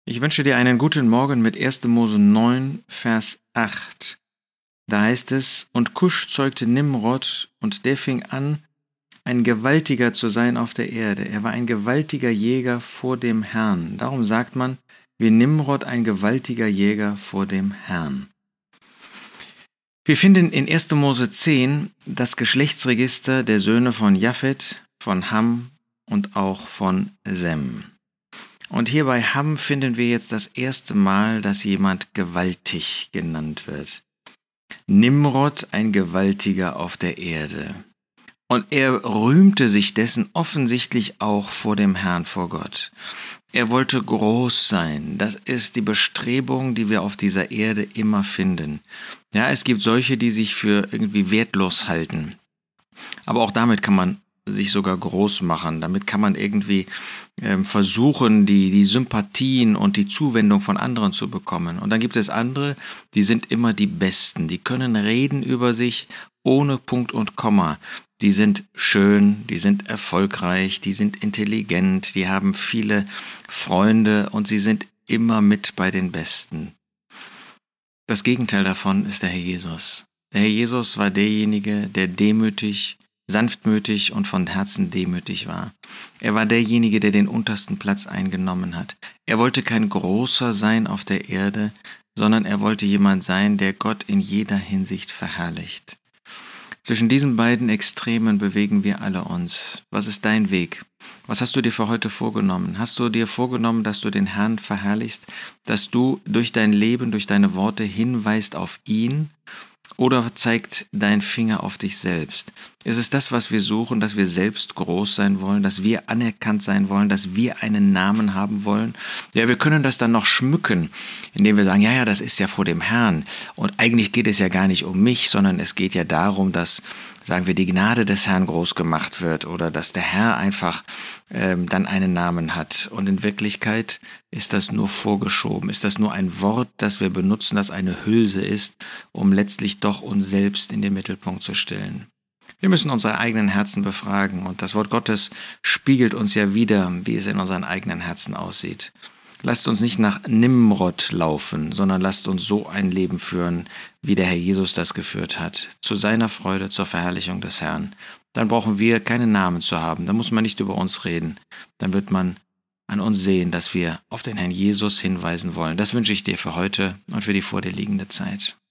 Ich wünsche dir einen guten Morgen mit 1. Mose 9, Vers 8. Da heißt es: Und Kusch zeugte Nimrod, und der fing an, ein Gewaltiger zu sein auf der Erde. Er war ein gewaltiger Jäger vor dem Herrn. Darum sagt man, wie Nimrod ein gewaltiger Jäger vor dem Herrn. Wir finden in 1. Mose 10 das Geschlechtsregister der Söhne von Japhet, von Ham und auch von Sem. Und hier bei Ham finden wir jetzt das erste Mal, dass jemand gewaltig genannt wird. Nimrod, ein Gewaltiger auf der Erde. Und er rühmte sich dessen offensichtlich auch vor dem Herrn, vor Gott. Er wollte groß sein. Das ist die Bestrebung, die wir auf dieser Erde immer finden. Ja, es gibt solche, die sich für irgendwie wertlos halten. Aber auch damit kann man sich sogar groß machen. Damit kann man irgendwie versuchen, die Sympathien und die Zuwendung von anderen zu bekommen. Und dann gibt es andere, die sind immer die Besten. Die können reden über sich ohne Punkt und Komma. Die sind schön, die sind erfolgreich, die sind intelligent, die haben viele Freunde und sie sind immer mit bei den Besten. Das Gegenteil davon ist der Herr Jesus. Der Herr Jesus war derjenige, der demütig, sanftmütig und von Herzen demütig war. Er war derjenige, der den untersten Platz eingenommen hat. Er wollte kein Großer sein auf der Erde, sondern er wollte jemand sein, der Gott in jeder Hinsicht verherrlicht. Zwischen diesen beiden Extremen bewegen wir alle uns. Was ist dein Weg? Was hast du dir für heute vorgenommen? Hast du dir vorgenommen, dass du den Herrn verherrlichst, dass du durch dein Leben, durch deine Worte hinweist auf ihn? Oder zeigt dein Finger auf dich selbst? Ist es das, was wir suchen, dass wir selbst groß sein wollen, dass wir anerkannt sein wollen, dass wir einen Namen haben wollen? Ja, wir können das dann noch schmücken, indem wir sagen, ja, das ist ja vor dem Herrn. Und eigentlich geht es ja gar nicht um mich, sondern es geht ja darum, dass, sagen wir, die Gnade des Herrn groß gemacht wird oder dass der Herr einfach dann einen Namen hat. Und in Wirklichkeit ist das nur vorgeschoben, ist das nur ein Wort, das wir benutzen, das eine Hülse ist, um letztlich doch uns selbst in den Mittelpunkt zu stellen. Wir müssen unsere eigenen Herzen befragen und das Wort Gottes spiegelt uns ja wider, wie es in unseren eigenen Herzen aussieht. Lasst uns nicht nach Nimrod laufen, sondern lasst uns so ein Leben führen, wie der Herr Jesus das geführt hat, zu seiner Freude, zur Verherrlichung des Herrn. Dann brauchen wir keinen Namen zu haben, dann muss man nicht über uns reden, dann wird man an uns sehen, dass wir auf den Herrn Jesus hinweisen wollen. Das wünsche ich dir für heute und für die vor dir liegende Zeit.